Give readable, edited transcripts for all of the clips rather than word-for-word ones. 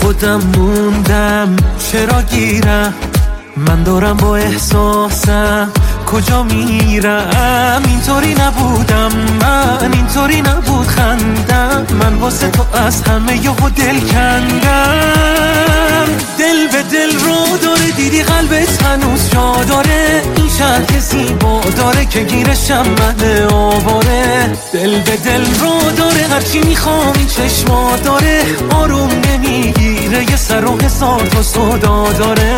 خودم موندم چرا گیرم، من دارم با احساسم کجا میرم. اینطوری نبودم من، اینطوری نبود خندم، من واسه تو از همه یهو دل کندم. دل به دل رو داره، دیدی قلبت هنوز جا داره، این شهر زیبا داره که گیرشم من آواره. دل به دل رو داره، هرچی میخوام این چشما داره، آروم نمیگیره یه سر و هزار تا صدا داره.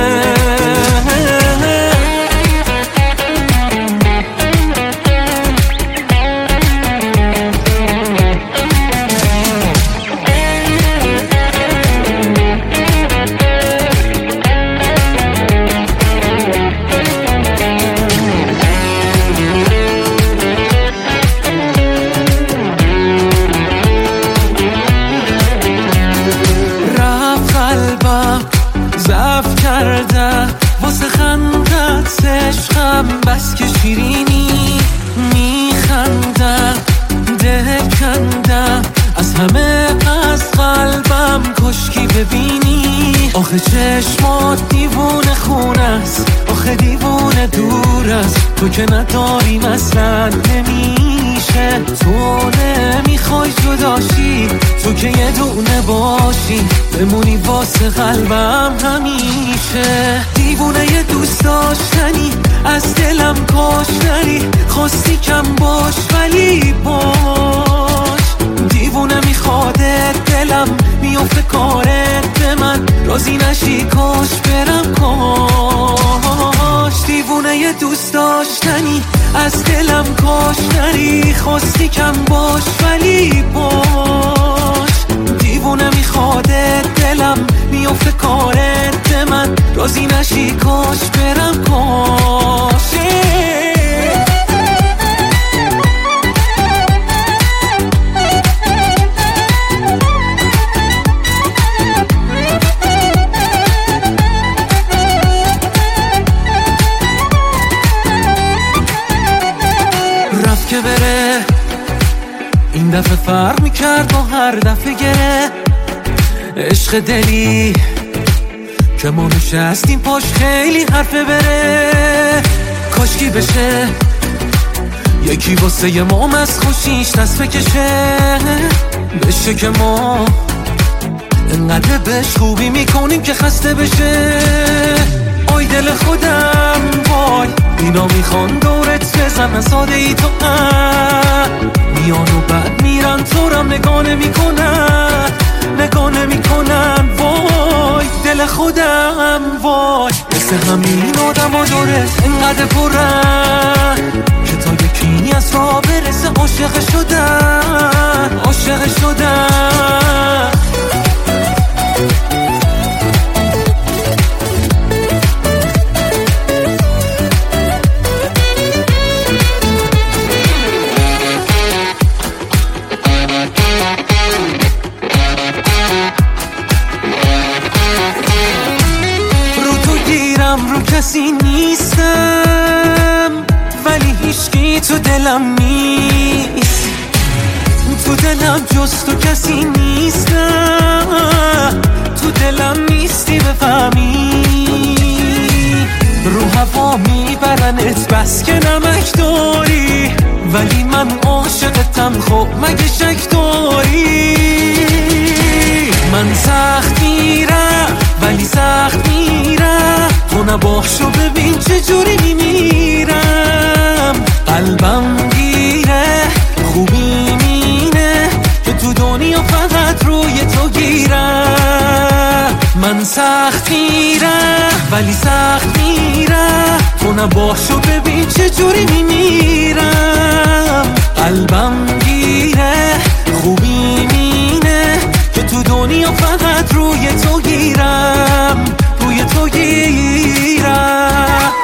ضعف کرده واسه خندت عشقم، بس که شیرینی میخندم، ده کندم از همه از قلبم، کشکی ببینی آخه چشمات دیوونه خونه است، آخه دیوونه دور است، تو که نداری مثلا نمیشه، تو نمیخوای جداشی، تو که یه دونه باشی بمونی واسه قلبم همیشه. دیوونه یه دوست داشتنی از دلم کاش نری، خواستی کم باش ولی باش، دیوونه میخوادت دلم میفته کارت به من، راضی نشی کاش برم کاش. دیوونه یه دوست داشتنی از دلم کاش نری، خواستی کم باش ولی باش، دیوونه میخوادت دلم میفته کارت به من، راضی نشی کاش برم کاش. که بره این دفعه فرق میکرد با هر دفعه گره، عشق دلی که ما نشستیم پاش خیلی حرفه بره، کاشکی بشه یکی واسه یه مام از خوشیش دست بکشه، بشه که ما انقدر بهش خوبی میکنیم که خسته بشه. آی دل خودم وای، اینا میخوان دورت بزنن ساده ای تو میان و بعد میرن تو رم نگاه نمیکنن، نگاه نمیکنن. وای دل خودم وای، مثل همین آدم ها دورت انقدر پرن که تا یکی از راه برسه عاشق شدن، عاشق شدن. رو کسی نیستم ولی هیچکی تو دلم نیست، تو دلم جز تو کسی نیستم، تو دلم نیستی بفهمی، رو هوا میبرنت بس که نمک داری، ولی من عاشقتم خب مگه شک داری. من سخت میرم ولی سخت میرم، تو نباشو ببین چجوری میمیرم، قلبم گیره خوبی مینه که تو دنیا فقط روی تو گیرم. من سخت میرم ولی سخت میرم، تو نباشو ببین چجوری میمیرم، قلبم گیره خوبی مینه که تو دنیا فقط روی تو گیرم، روی تو گیرم.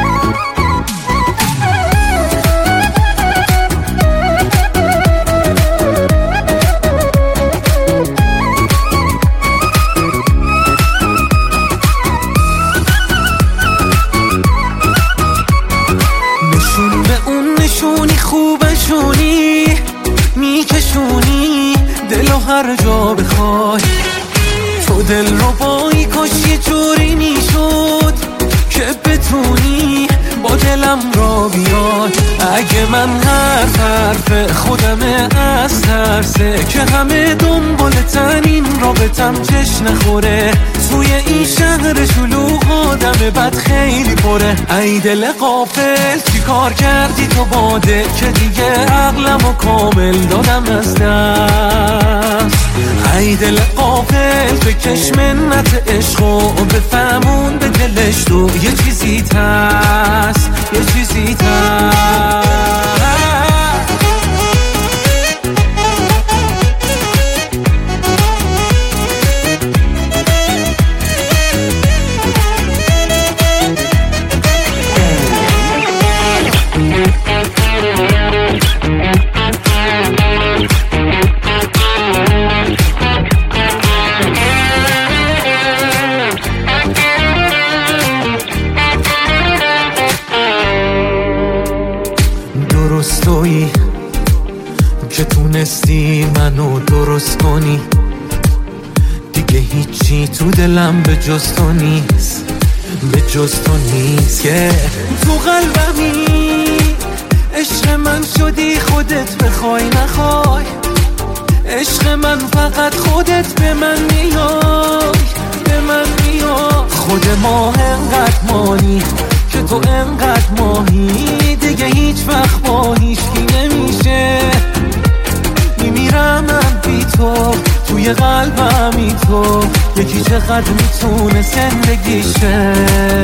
نشون به اون نشونی خوبشونی میکشونی دلو هر جا بخوای، تو دل رو بایی کاش یه جوری میشد که بتونی با دلم را بیاد. اگه من حرف خودم از ترسه که همه دنبالتن این رابطم چش نخوره. توی این شهر شلوغ آدم بد خیلی پره. ای دل غافل چی کار کردی تو باده که دیگه عقلمو کامل دادم از دست. ای دل غافل بکش منت عشقو بفهمون به دلش تو یه چیزی هست، یه چیزی هست. درستویی که تونستی منو درست کنی، دیگه هیچی تو دلم به جز تو نیست، به جز تو نیست. که تو قلبمی عشق من شدی خودت بخوای نخوای. عشق من فقط خودت به من میای، به من میای. خود ما انقدر مانی که تو انقدر ماهی، دیگه هیچ وقت با هیچکی نمیشه. میمیرم من بی تو، توی قلبمی تو. یکی چقدر میتونه زندگیشه،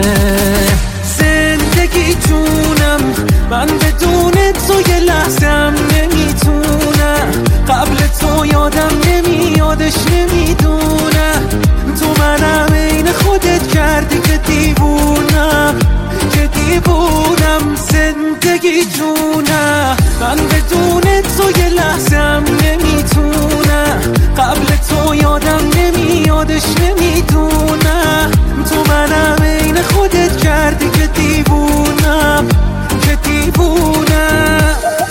زندگی جونم. من بدون تو یه لحظم نمیتونم. قبل تو یادم نمیادش نمیدونم. تو منم عین خودت کردی که دیوونم، که دیوونم. زندگی جونم. من بدون تو یه لحظم نمیتونم. قبل تو یادم نمیادش نمیدونم. تو منم عین خودت کردی که دیوونم، که دیوونم.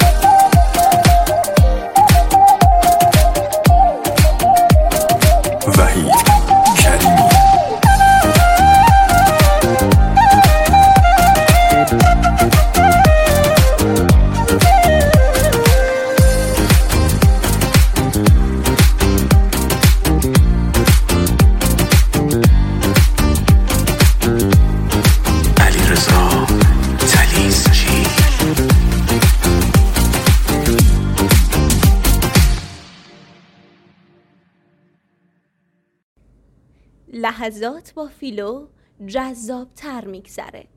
وحید کریمی. لحظات با فیلو جذاب‌تر میگذره.